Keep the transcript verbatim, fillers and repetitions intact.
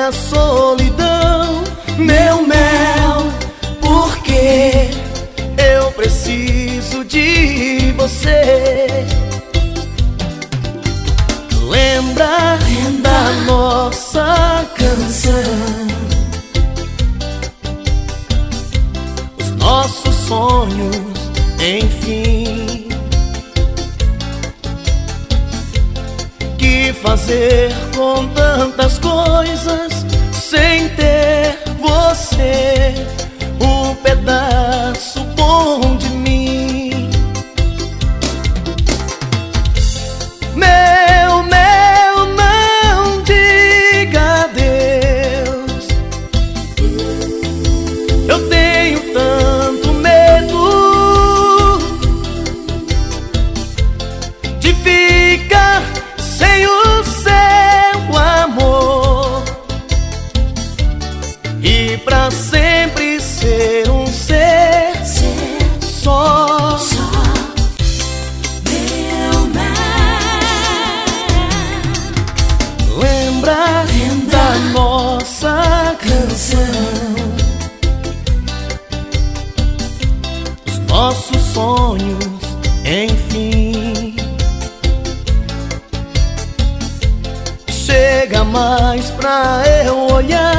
a solidão. Meu mel, porque eu preciso de você. Lembra da nossa canção, os nossos sonhos, enfim. Que fazer com tantas coisas sem ter você, um pedaço bom de mim. Meu, meu, não diga adeus. Eu tenho tanto medo de ficar sem o seu amor e pra sempre ser um ser, ser só, só meu mel. Lembra, Lembra da nossa canção, os nossos sonhos, enfim. Chega mais pra eu olhar